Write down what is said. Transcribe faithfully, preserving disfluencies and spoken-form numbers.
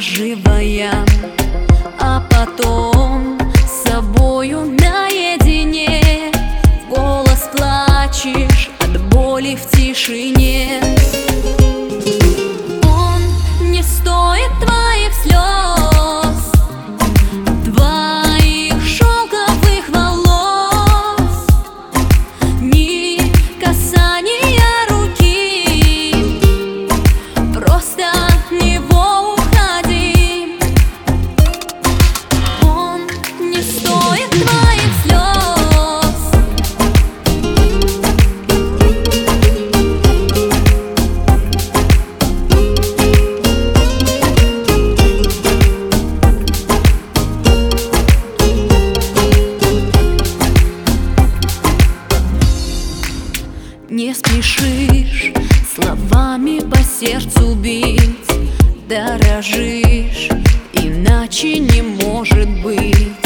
живая, а потом с собою наедине в голос плачешь от боли в тишине. Он не стоит твоих слез, твоих шелковых волос, ни касания руки, просто от него уходи. Он не стоит твоих слез. Не спешишь словами по сердцу бить, дорожишь, иначе не может быть.